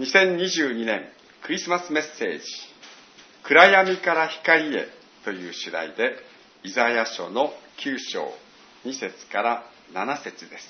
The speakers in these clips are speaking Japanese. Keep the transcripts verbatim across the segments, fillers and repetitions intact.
にせんにじゅうにねんクリスマスメッセージ、暗闇から光へという主題で、イザヤ書のきゅう章に節からなな節です。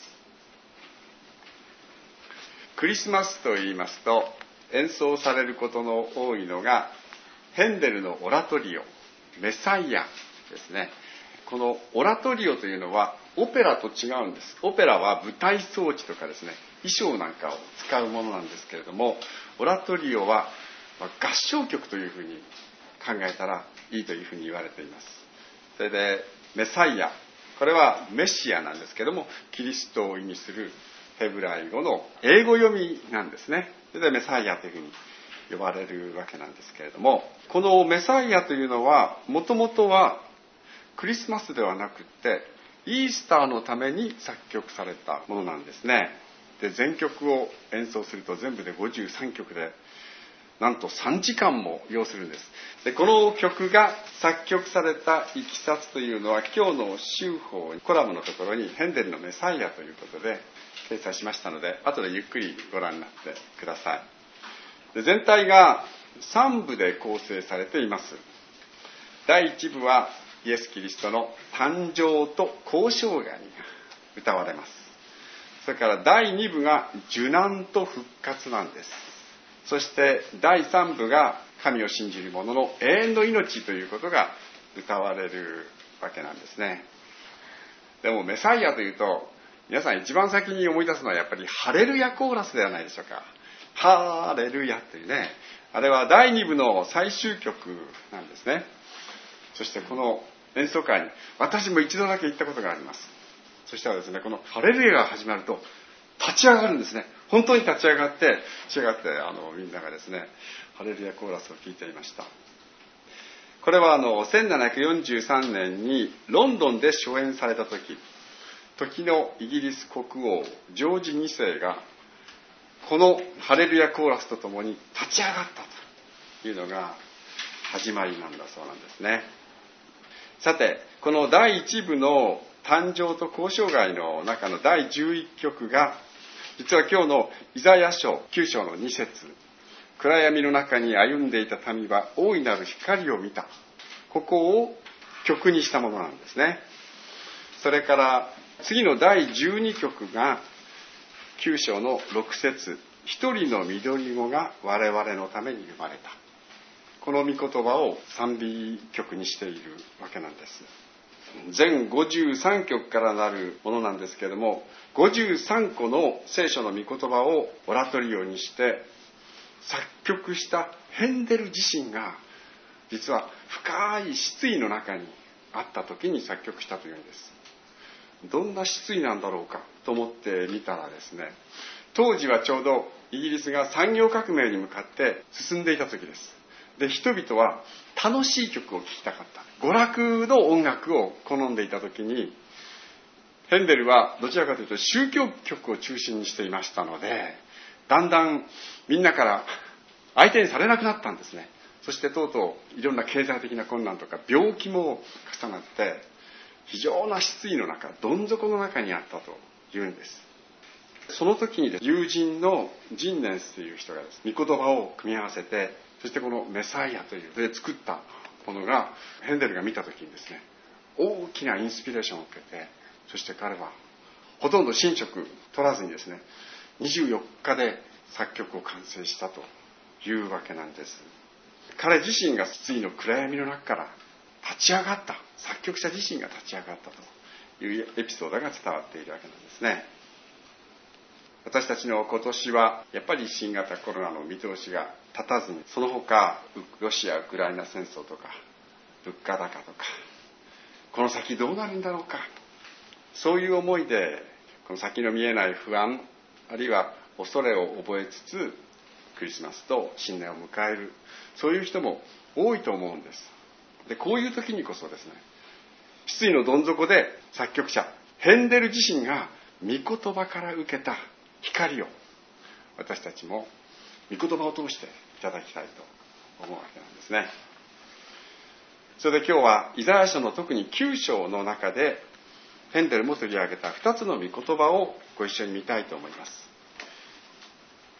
クリスマスと言いますと、演奏されることの多いのがヘンデルのオラトリオ、メサイアですね。このオラトリオというのはオペラと違うんです。オペラは舞台装置とかですね、衣装なんかを使うものなんですけれども、オラトリオは合唱曲というふうに考えたらいいというふうに言われています。それでメサイア、これはメシアなんですけども、キリストを意味するヘブライ語の英語読みなんですね。それでメサイアというふうに呼ばれるわけなんですけれども、このメサイアというのはもともとはクリスマスではなくってイースターのために作曲されたものなんですね。で、全曲を演奏すると全部でごじゅうさんきょくで、なんとさんじかんも要するんです。で、この曲が作曲されたいきさつというのは、今日の週報コラムのところにヘンデルのメサイアということで掲載しましたので、後でゆっくりご覧になってください。で、全体がさんぶで構成されています。だいいちぶはイエス・キリストの誕生と交渉外が歌われます。それからだいにぶが受難と復活なんです。そしてだいさんぶが神を信じる者の永遠の命ということが歌われるわけなんですね。でもメサイアというと、皆さん一番先に思い出すのはやっぱりハレルヤコーラスではないでしょうか。ハレルヤというね、あれはだいにぶの最終曲なんですね。そしてこの演奏会に私も一度だけ行ったことがあります。そしたらですね、このハレルヤが始まると立ち上がるんですね。本当に立ち上がって立ち上がってあのみんながですね、ハレルヤコーラスを聴いていました。これはあのせんななひゃくよんじゅうさんねんにロンドンで初演された時、時のイギリス国王ジョージにせいがこのハレルヤコーラスとともに立ち上がったというのが始まりなんだそうなんですね。さて、このだいいちぶの誕生と交渉外の中のだいじゅういっきょくが、実は今日のイザヤ書きゅう章のに節、暗闇の中に歩んでいた民は大いなる光を見た、ここを曲にしたものなんですね。それから次のだいじゅうにきょくがきゅう章のろく節、一人の緑子が我々のために生まれた、この御言葉を賛美曲にしているわけなんです。全ごじゅうさんきょくからなるものなんですけれども、ごじゅうさんこの聖書の御言葉をオラトリオにして作曲したヘンデル自身が、実は深い失意の中にあった時に作曲したというんです。どんな失意なんだろうかと思ってみたらですね、当時はちょうどイギリスが産業革命に向かって進んでいた時です。で、人々は楽しい曲を聴きたかった、娯楽の音楽を好んでいた時に、ヘンデルはどちらかというと宗教曲を中心にしていましたので、だんだんみんなから相手にされなくなったんですね。そしてとうとういろんな経済的な困難とか病気も重なって非常な失意の中、どん底の中にあったというんです。その時に友人のジンネンスという人がです、御言葉を組み合わせて、そしてこのメサイアというで作ったものが、ヘンデルが見た時にですね、大きなインスピレーションを受けて、そして彼はほとんど寝食取らずにですね、にじゅうよっかで作曲を完成したというわけなんです。彼自身が失意の暗闇の中から立ち上がった、作曲者自身が立ち上がったというエピソードが伝わっているわけなんですね。私たちの今年はやっぱり新型コロナの見通しが立たずに、その他ロシア・ウクライナ戦争とか物価高とか、この先どうなるんだろうか、そういう思いでこの先の見えない不安、あるいは恐れを覚えつつクリスマスと新年を迎える、そういう人も多いと思うんです。で、こういう時にこそですね、失意のどん底で作曲者ヘンデル自身が御言葉から受けた光を私たちも御言葉を通していただきたいと思うわけなんですね。それで今日はイザヤ書の特にきゅう章の中でヘンデルも取り上げたふたつの御言葉をご一緒に見たいと思います。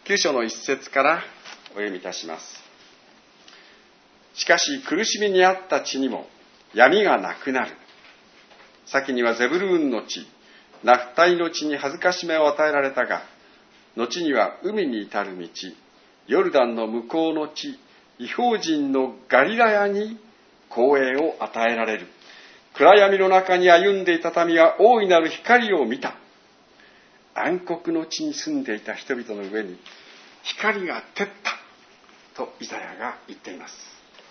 きゅう章の一節からお読みいたします。しかし苦しみにあった地にも闇がなくなる。先にはゼブルーンの地、ナフタイの地に恥ずかしめを与えられたが、後には海に至る道、ヨルダンの向こうの地、異邦人のガリラヤに光栄を与えられる。暗闇の中に歩んでいた民は大いなる光を見た。暗黒の地に住んでいた人々の上に光が照ったとイザヤが言っています。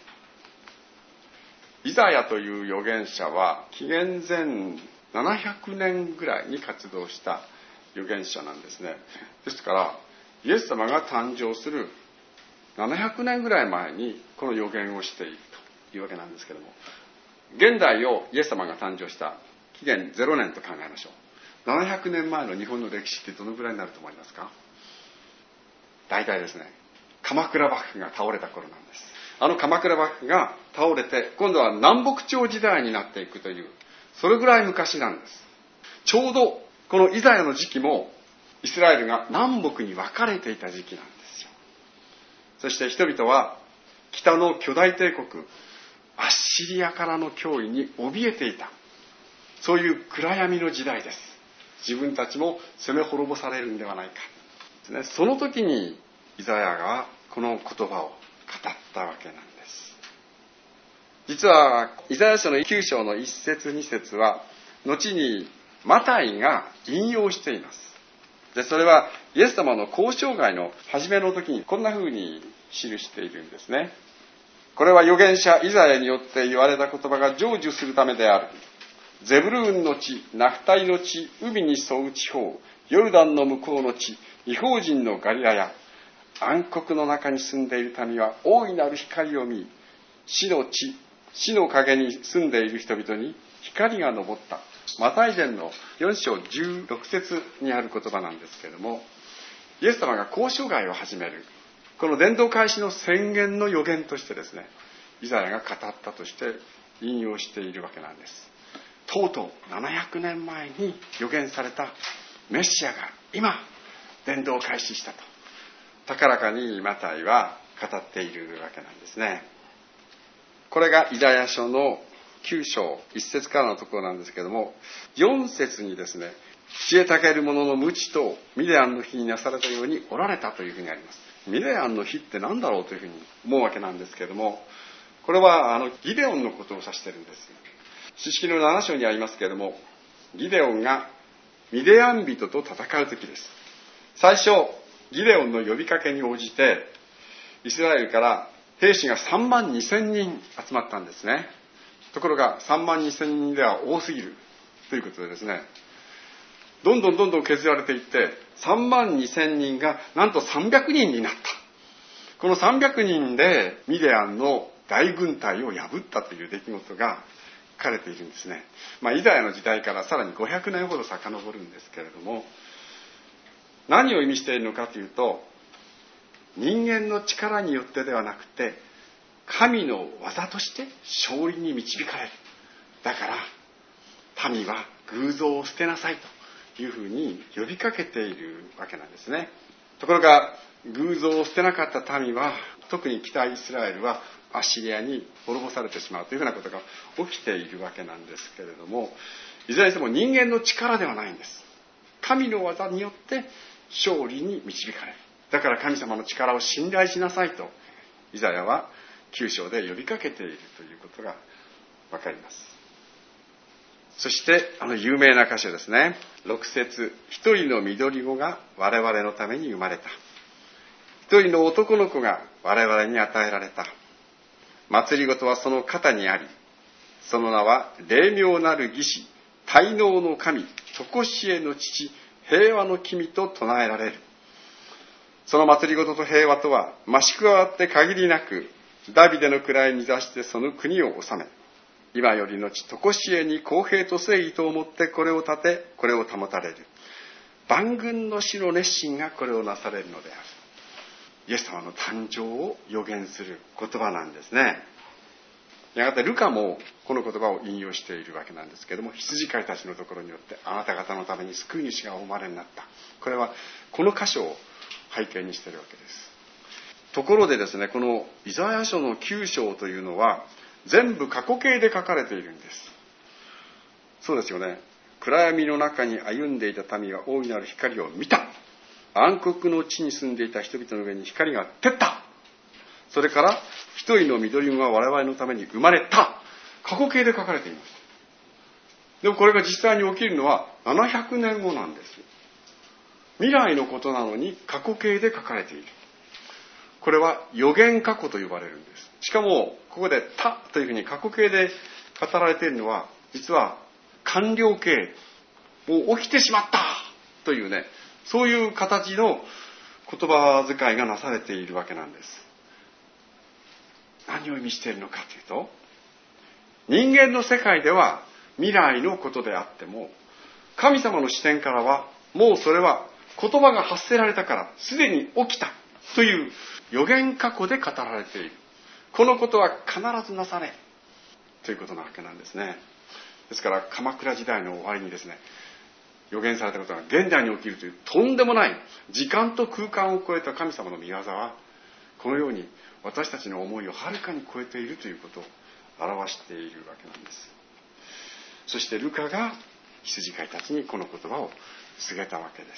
イザヤという預言者は紀元前ななひゃくねんぐらいに活動した預言者なんですね。ですからイエス様が誕生するななひゃくねんぐらい前にこの預言をしているというわけなんですけども、現代をイエス様が誕生した紀元ゼロねんと考えましょう。ななひゃくねんまえの日本の歴史ってどのぐらいになると思いますか？大体ですね、鎌倉幕府が倒れた頃なんです。あの鎌倉幕府が倒れて今度は南北朝時代になっていくという、それぐらい昔なんです。ちょうどこのイザヤの時期もイスラエルが南北に分かれていた時期なんですよ。そして人々は北の巨大帝国アッシリアからの脅威に怯えていた、そういう暗闇の時代です。自分たちも攻め滅ぼされるんではないかですね。その時にイザヤがこの言葉を語ったわけなんです。実はイザヤ書のきゅう章のいっ節に節は後にマタイが引用しています。でそれはイエス様の交渉外の初めの時にこんな風に記しているんですね。これは預言者イザヤによって言われた言葉が成就するためである。ゼブルーンの地、ナフタイの地、海に沿う地方、ヨルダンの向こうの地、異邦人のガリラヤ、暗黒の中に住んでいる民は大いなる光を見、死の地、死の陰に住んでいる人々に光が昇った。マタイ伝のよん章じゅうろく節にある言葉なんですけれども、イエス様が交渉外を始める、この伝道開始の宣言の予言としてですね、イザヤが語ったとして引用しているわけなんです。とうとうななひゃくねんまえに予言されたメシアが今伝道を開始したと高らかにマタイは語っているわけなんですね。これがイザヤ書のきゅう章いっ節からのところなんですけども、よん節にですね、知恵たける者の無知とミディアンの日になされたようにおられたというふうにあります。ミディアンの日って何だろうというふうに思うわけなんですけども、これはあのギデオンのことを指しているんです。詩式のなな章にありますけれども、ギデオンがミディアン人と戦う時です。最初ギデオンの呼びかけに応じてイスラエルから兵士がさんまんにせんにん集まったんですね。ところがさんまんにせんにんでは多すぎるということでですね、どんどんどんどん削られていってさんまんにせんにんがなんとさんびゃくにんになった。このさんびゃくにんでミディアンの大軍隊を破ったという出来事が書かれているんですね。まあ、イザヤの時代からさらにごひゃくねんほど遡るんですけれども、何を意味しているのかというと、人間の力によってではなくて神の技として勝利に導かれる。だから民は偶像を捨てなさいというふうに呼びかけているわけなんですね。ところが偶像を捨てなかった民は、特に北イスラエルはアッシリアに滅ぼされてしまうというふうなことが起きているわけなんですけれども、いずれにしても人間の力ではないんです。神の技によって勝利に導かれる。だから神様の力を信頼しなさいとイザヤはきゅう章で呼びかけているということがわかります。そしてあの有名な箇所ですね、ろく節、一人の緑子が我々のために生まれた。一人の男の子が我々に与えられた。祭りごとはその肩にあり、その名は霊妙なる義士、大能の神、常しえの父、平和の君と唱えられる。その祭りごとと平和とは増し加わって限りなく、ダビデの位に座してその国を治め、今よりのち常しえに公平と正義と思ってこれを立て、これを保たれる。万軍の主の熱心がこれをなされるのである。イエス様の誕生を予言する言葉なんですね。やがてルカもこの言葉を引用しているわけなんですけれども、羊飼いたちのところによってあなた方のために救い主がお生まれになった。これはこの箇所を背景にしているわけです。ところでですね、このイザヤ書のきゅう章というのは全部過去形で書かれているんです。そうですよね。暗闇の中に歩んでいた民は大いなる光を見た。暗黒の地に住んでいた人々の上に光が照った。それから一人の緑馬は我々のために生まれた。過去形で書かれています。でもこれが実際に起きるのはななひゃくねんごなんです。未来のことなのに過去形で書かれている。これは予言過去と呼ばれるんです。しかもここでたというふうに過去形で語られているのは実は完了形、もう起きてしまったというね、そういう形の言葉遣いがなされているわけなんです。何を意味しているのかというと、人間の世界では未来のことであっても、神様の視点からはもうそれは言葉が発せられたからすでに起きたという予言過去で語られている。このことは必ずなされということなわけなんですね。ですから鎌倉時代の終わりにですね、予言されたことが現代に起きるというとんでもない時間と空間を超えた神様の御業は、このように私たちの思いをはるかに超えているということを表しているわけなんです。そしてルカが羊飼いたちにこの言葉を告げたわけです。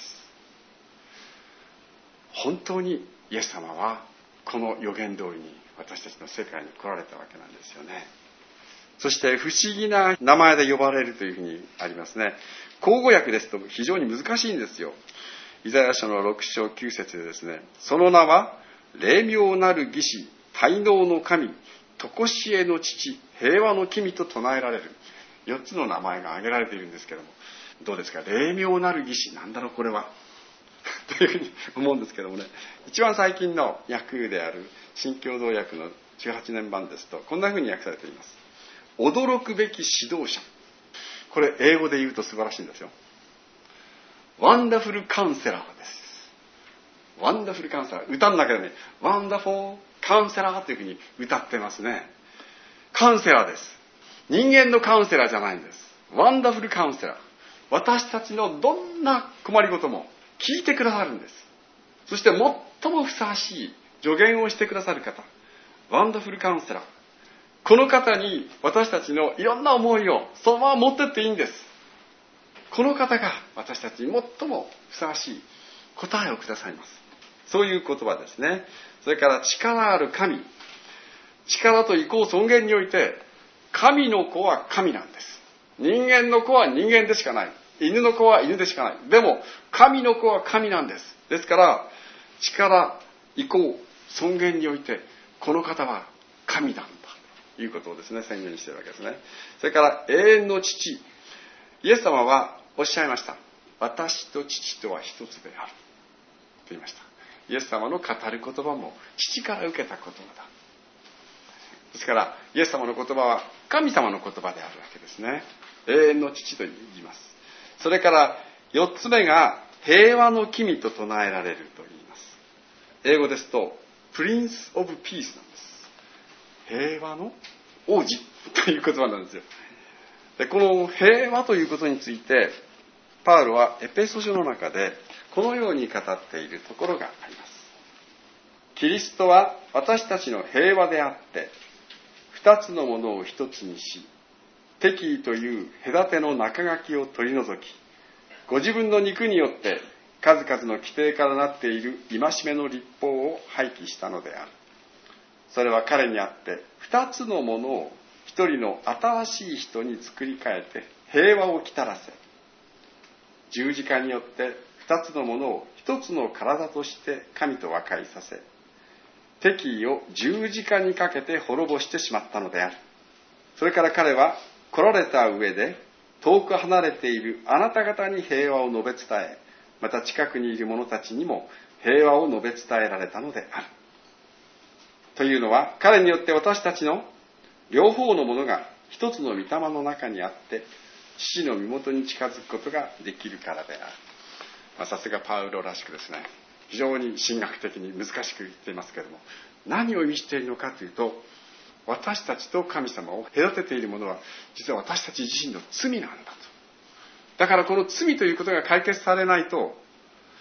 本当にイエス様はこの予言通りに私たちの世界に来られたわけなんですよね。そして不思議な名前で呼ばれるというふうにありますね。口語訳ですと非常に難しいんですよ。イザヤ書のろく章きゅう節でですね、その名は霊妙なる義士、大能の神、常しえの父、平和の君と唱えられる。よっつの名前が挙げられているんですけども、どうですか、霊妙なる義士、なんだろうこれはというふうに思うんですけどもね、一番最近の訳である新共同訳のじゅうはちねん版ですとこんなふうに訳されています。驚くべき指導者。これ英語で言うと素晴らしいんですよ。ワンダフルカウンセラーです。ワンダフルカウンセラー、歌の中でね、ワンダフォーカウンセラーというふうに歌ってますね。カウンセラーです。人間のカウンセラーじゃないんです。ワンダフルカウンセラー。私たちのどんな困りごとも聞いてくださるんです。そして最もふさわしい助言をしてくださる方、ワンダフルカウンセラー。この方に私たちのいろんな思いをそのまま持ってっていいんです。この方が私たちに最もふさわしい答えをくださいます。そういう言葉ですね。それから力ある神。力と意向尊厳において、神の子は神なんです。人間の子は人間でしかない。犬の子は犬でしかない。でも神の子は神なんです。ですから力、意向、尊厳においてこの方は神なんだということをですね、宣言しているわけですね。それから永遠の父。イエス様はおっしゃいました。私と父とは一つであると言いました。イエス様の語る言葉も父から受けた言葉だ。ですからイエス様の言葉は神様の言葉であるわけですね。永遠の父と言います。それからよっつめが平和の君と唱えられると言います。英語ですとプリンス・オブ・ピースなんです。平和の王子という言葉なんですよ。でこの平和ということについてパウロはエペソ書の中でこのように語っているところがあります。キリストは私たちの平和であって二つのものを一つにし、敵意という隔ての中書きを取り除き、ご自分の肉によって数々の規定からなっている戒めの律法を廃棄したのである。それは彼にあって二つのものを一人の新しい人に作り変えて平和をきたらせ、十字架によって二つのものを一つの体として神と和解させ、敵意を十字架にかけて滅ぼしてしまったのである。それから彼は来られた上で遠く離れているあなた方に平和を述べ伝え、また近くにいる者たちにも平和を述べ伝えられたのである。というのは彼によって私たちの両方のものが一つの御霊の中にあって父の身元に近づくことができるからである。まあ、さすがパウロらしくですね、非常に神学的に難しく言っていますけれども、何を意味しているのかというと、私たちと神様を隔てているものは実は私たち自身の罪なんだと。だからこの罪ということが解決されないと、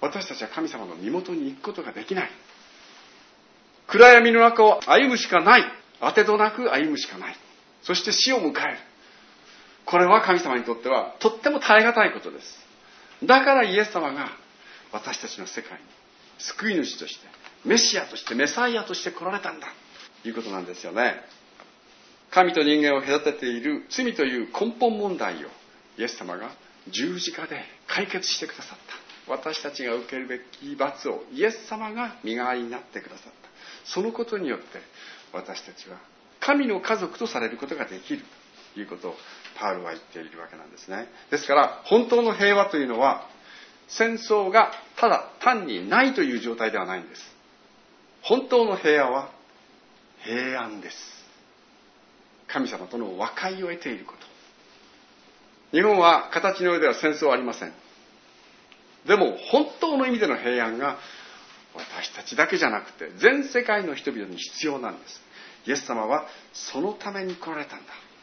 私たちは神様の身元に行くことができない。暗闇の中を歩むしかない。当てどなく歩むしかない。そして死を迎える。これは神様にとってはとっても耐え難いことです。だからイエス様が私たちの世界に救い主として、メシアとして、メサイアとして来られたんだということなんですよね。神と人間を隔てている罪という根本問題をイエス様が十字架で解決してくださった。私たちが受けるべき罰をイエス様が身代わりになってくださった。そのことによって私たちは神の家族とされることができるということをパウロは言っているわけなんですね。ですから本当の平和というのは戦争がただ単にないという状態ではないんです。本当の平和は平安です。神様との和解を得ていること。日本は形の上では戦争はありません。でも本当の意味での平安が私たちだけじゃなくて全世界の人々に必要なんです。イエス様はそのために来られたんだ。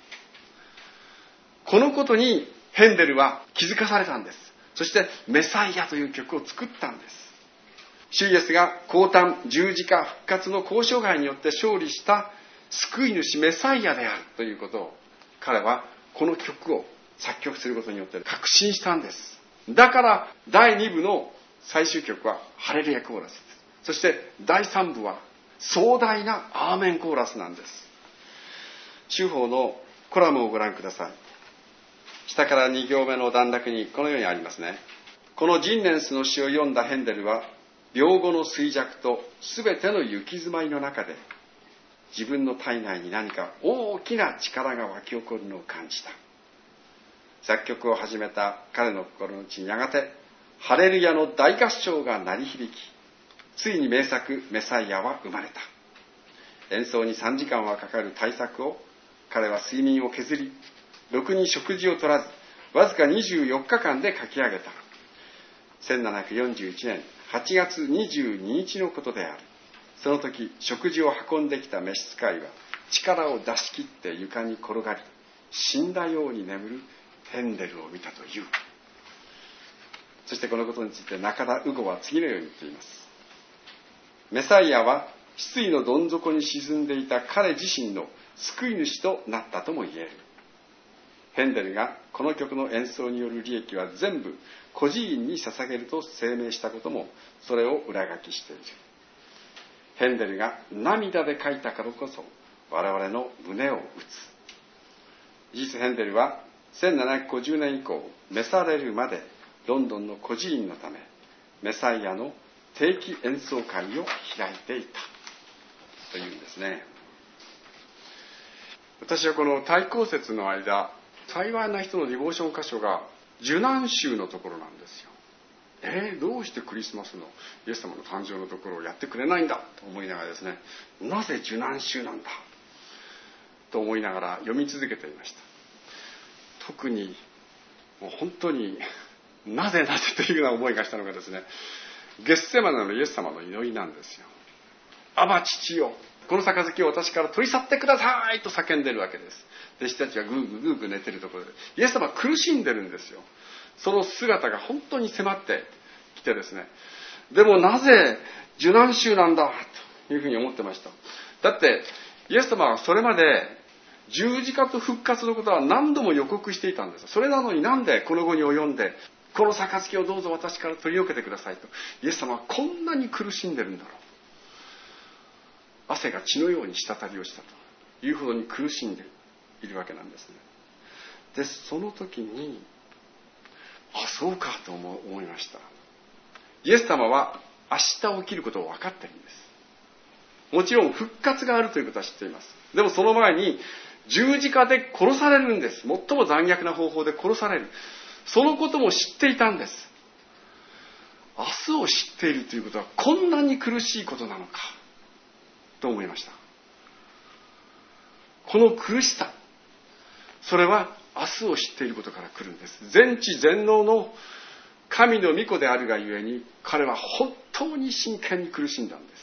このことにヘンデルは気づかされたんです。そしてメサイアという曲を作ったんです。主イエスが降誕、十字架、復活の交渉外によって勝利した救い主メサイアであるということを彼はこの曲を作曲することによって確信したんです。だからだいに部の最終曲はハレルヤコーラスです。そしてだいさん部は壮大なアーメンコーラスなんです。修法のコラムをご覧ください。下からに行目の段落にこのようにありますね。このジンネンスの詩を読んだヘンデルは病後の衰弱と全ての行き詰まりの中で自分の体内に何か大きな力が湧き起こるのを感じた。作曲を始めた彼の心の内にやがてハレルヤの大合唱が鳴り響き、ついに名作メサイアは生まれた。演奏にさんじかんはかかる大作を彼は睡眠を削り、ろくに食事を取らずわずかにじゅうよっかかんで書き上げた。せんななひゃくよんじゅういちねんはちがつにじゅうににちのことである。その時食事を運んできた召使いは力を出し切って床に転がり、死んだように眠るヘンデルを見たという。そしてこのことについて中田ウゴは次のように言っています。メサイアは失意のどん底に沈んでいた彼自身の救い主となったとも言える。ヘンデルがこの曲の演奏による利益は全部孤児院に捧げると声明したこともそれを裏書きしている。ヘンデルが涙で書いたからこそ我々の胸を打つ。事実ヘンデルはせんななひゃくごじゅうねん以降召されるまでロンドンの孤児院のためメサイアの定期演奏会を開いていたというんですね。私はこの対抗節の間、幸いな人のディボーション箇所が受難週のところなんですよ。えー、どうしてクリスマスのイエス様の誕生のところをやってくれないんだと思いながらですね、なぜ受難週なんだと思いながら読み続けていました。特にもう本当になぜなぜというような思いがしたのがですね、ゲッセマネのイエス様の祈りなんですよ。アバ父よ、この杯を私から取り去ってくださいと叫んでるわけです。弟子たちがグーグーグーグー寝てるところでイエス様は苦しんでるんですよ。その姿が本当に迫ってきてですね、でもなぜ受難週なんだというふうに思ってました。だってイエス様はそれまで十字架と復活のことは何度も予告していたんです。それなのになんでこの後に及んでこの杯をどうぞ私から取り除けてくださいとイエス様はこんなに苦しんでるんだろう。汗が血のように滴り落ちたというほどに苦しんでいるわけなんですね。でその時にあそうかと思思いました。イエス様は明日起きることを分かってるんです。もちろん復活があるということは知っています。でもその前に十字架で殺されるんです。最も残虐な方法で殺される。そのことも知っていたんです。明日を知っているということはこんなに苦しいことなのかと思いました。この苦しさ、それは明日を知っていることから来るんです。全知全能の神の御子であるがゆえに彼は本当に真剣に苦しんだんです。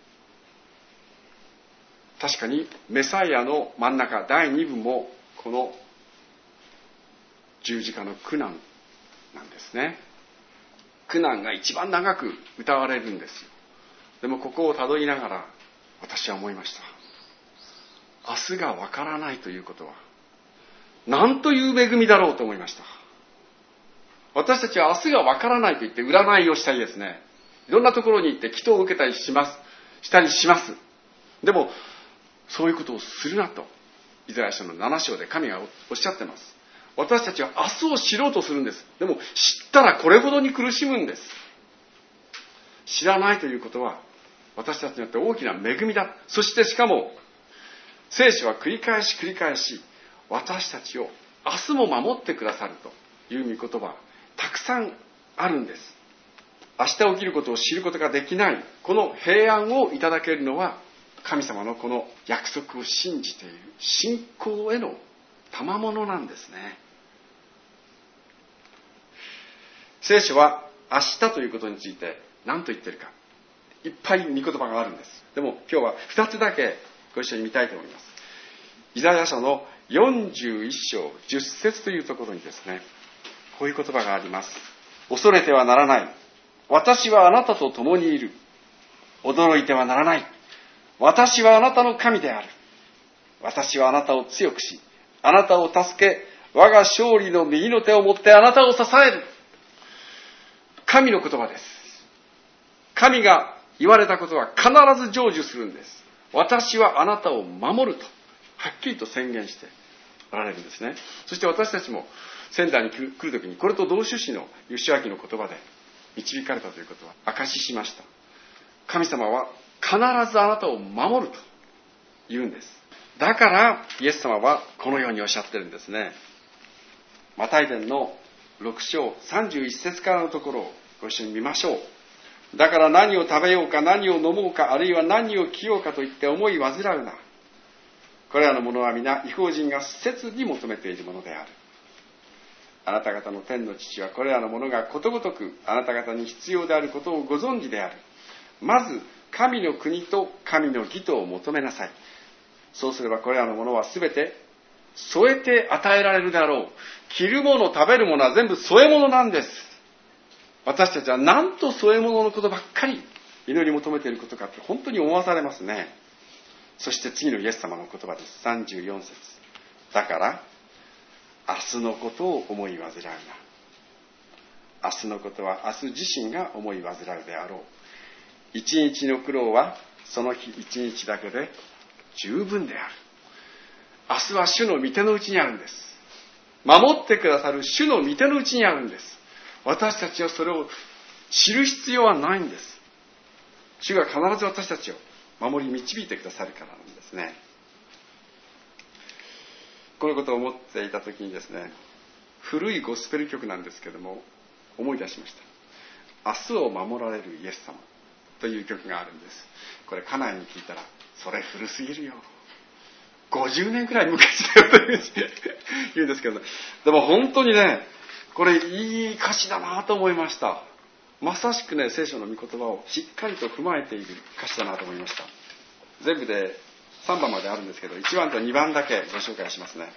確かにメサイアの真ん中だいに部もこの十字架の苦難なんですね。 苦難が一番長く歌われるんですよ。でもここをたどりながら私は思いました。明日がわからないということはなんという恵みだろうと思いました。私たちは明日がわからないと言って占いをしたりですね、いろんなところに行って祈祷を受けたりしますしたりします。でもそういうことをするなとイザヤ書のなな章で神がおっしゃってます。私たちは明日を知ろうとするんです。でも知ったらこれほどに苦しむんです。知らないということは私たちによって大きな恵みだ。そしてしかも聖書は繰り返し繰り返し私たちを明日も守ってくださるという御言葉たくさんあるんです。明日起きることを知ることができないこの平安をいただけるのは神様のこの約束を信じている信仰への賜物なんですね。聖書は明日ということについて何と言ってるかいっぱい御言葉があるんです。でも今日はふたつだけご一緒に見たいと思います。イザヤ書のよんじゅういっ章じゅっ節というところにですね、こういう言葉があります。恐れてはならない。私はあなたと共にいる。驚いてはならない。私はあなたの神である。私はあなたを強くし、あなたを助け、我が勝利の右の手を持ってあなたを支える。神の言葉です。神が言われたことは必ず成就するんです。私はあなたを守るとはっきりと宣言しておられるんですね。そして私たちも仙台に来るときにこれと同種子の義明の言葉で導かれたということは証ししました。神様は必ずあなたを守ると言うんです。だからイエス様はこのようにおっしゃってるんですね。マタイ伝のろく章さんじゅういち節からのところをご一緒に見ましょう。だから何を食べようか何を飲もうかあるいは何を着ようかと言って思い煩うな。これらのものは皆異邦人が切に求めているものである。あなた方の天の父はこれらのものがことごとくあなた方に必要であることをご存知である。まず神の国と神の義とを求めなさい。そうすればこれらのものはすべて添えて与えられるであろう。着るもの食べるものは全部添え物なんです。私たちはなんと添え物のことばっかり祈り求めていることかって本当に思わされますね。そして次のイエス様の言葉です。さんじゅうよん節。だから明日のことを思い煩うな。明日のことは明日自身が思い煩うであろう。一日の苦労はその日一日だけで十分である。明日は主の御手の内にあるんです。守ってくださる主の御手の内にあるんです。私たちはそれを知る必要はないんです。主が必ず私たちを守り導いてくださるからなんですね。このことを思っていたときにですね、古いゴスペル曲なんですけども思い出しました。明日を守られるイエス様という曲があるんです。これ家内に聞いたらそれ古すぎるよ、ごじゅうねんくらい昔だよという言うんですけど、でも本当にねこれいい歌詞だなと思いました。まさしくね聖書の御言葉をしっかりと踏まえている歌詞だなと思いました。全部でさんばんまであるんですけどいちばんとにばんだけご紹介しますね。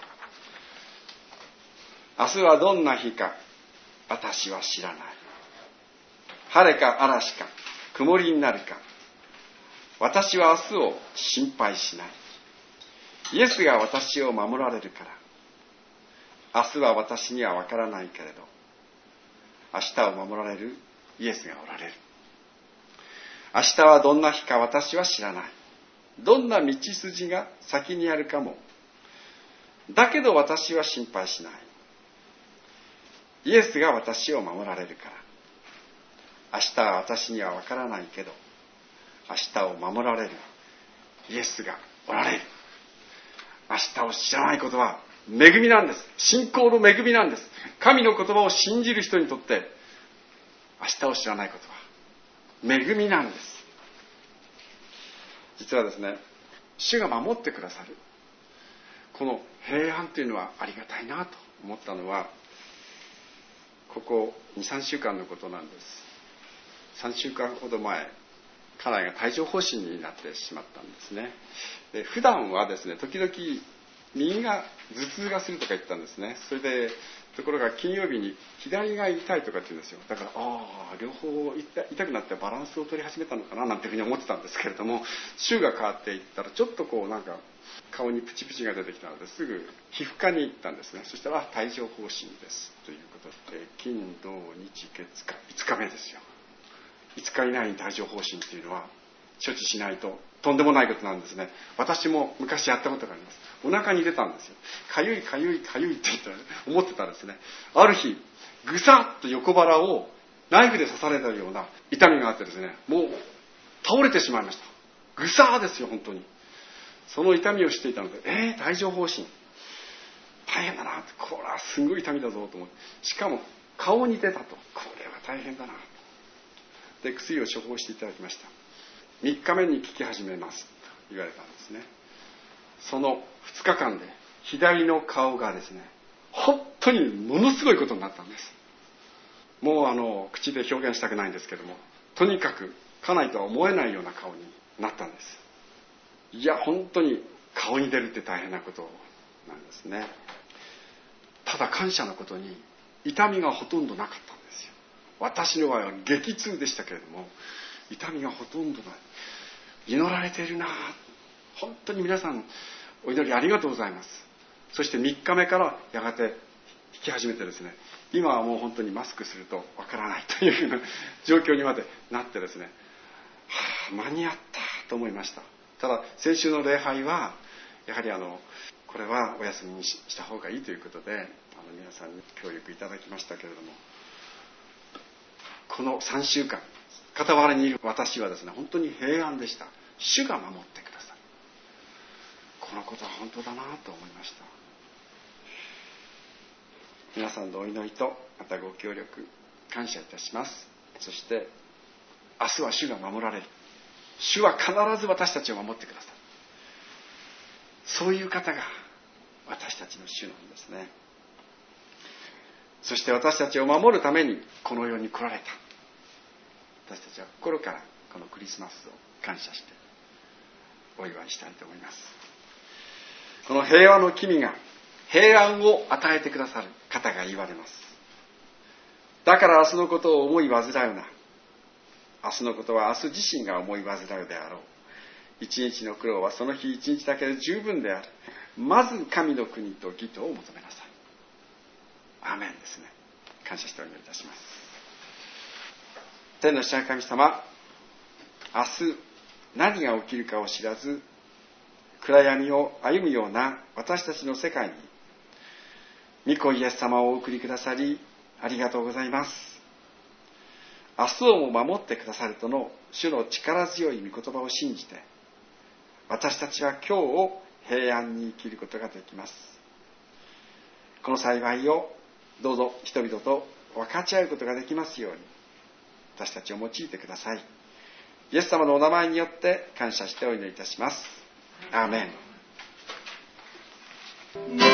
明日はどんな日か私は知らない。晴れか嵐か曇りになるか私は明日を心配しない。イエスが私を守られるから明日は私には分からないけれど明日を守られるイエスがおられる。明日はどんな日か私は知らない。どんな道筋が先にあるかも。だけど私は心配しない。イエスが私を守られるから明日は私には分からないけど明日を守られるイエスがおられる。明日を知らないことは恵みなんです。信仰の恵みなんです。神の言葉を信じる人にとって明日を知らないことは恵みなんです。実はですね、主が守ってくださるこの平安というのはありがたいなと思ったのはここ にさんしゅうかんのことなんです。さんしゅうかんほど前家内が帯状疱疹になってしまったんですね。で普段はですね時々右が頭痛がするとか言ったんですね。それでところが金曜日に左が痛いとかって言うんですよ。だからああ両方痛痛くなってバランスを取り始めたのかななんていうふうに思ってたんですけれども、週が変わっていったらちょっとこうなんか顔にプチプチが出てきたので、すぐ皮膚科に行ったんですね。そしたら帯状疱疹ですということで、金土日月火いつかめですよ。いつか以内に帯状疱疹っていうのは処置しないととんでもないことなんですね。私も昔やったことがあります。お腹に出たんですよ。かゆいかゆいかゆいって言ったら思ってたらですね、ある日ぐさっと横腹をナイフで刺されたような痛みがあってですね、もう倒れてしまいました。ぐさーですよ、本当に。その痛みを知っていたので、えー、帯状疱疹大変だな、これはすごい痛みだぞと思って、しかも顔に出たと、これは大変だなで薬を処方していただきました。みっかめに効き始めますと言われたんですね。そのふつかかんで左の顔がですね、本当にものすごいことになったんです。もうあの口で表現したくないんですけども、とにかく家内とは思えないような顔になったんです。いや本当に顔に出るって大変なことなんですね。ただ感謝のことに痛みがほとんどなかったんですよ。私の場合は激痛でしたけれども、痛みがほとんどない。祈られているな、本当に皆さんお祈りありがとうございます。そしてみっかめからやがて弾き始めてですね、今はもう本当にマスクするとわからないというような状況にまでなってですね、はあ、間に合ったと思いました。ただ先週の礼拝はやはりあのこれはお休みにした方がいいということで、あの皆さんに協力いただきましたけれども、このさんしゅうかん傍らにいる私はですね、本当に平安でした。主が守ってくださる。このことは本当だなと思いました。皆さんのお祈りとまたご協力感謝いたします。そして明日は主が守られる。主は必ず私たちを守ってくださる。そういう方が私たちの主なんですね。そして私たちを守るためにこの世に来られた。私たちは心からこのクリスマスを感謝してお祝いしたいと思います。この平和の君が平安を与えてくださる方が言われます。だから明日のことを思い煩うな。明日のことは明日自身が思い煩うであろう。一日の苦労はその日一日だけで十分である。まず神の国と義とを求めなさい。アーメンですね。感謝してお祈りいたします。天の父なる神様、明日何が起きるかを知らず暗闇を歩むような私たちの世界に御子イエス様をお送りくださりありがとうございます。明日をも守ってくださるとの主の力強い御言葉を信じて、私たちは今日を平安に生きることができます。この幸いをどうぞ人々と分かち合うことができますように私たちを用いてください。イエス様のお名前によって感謝してお祈りいたします。アーメン。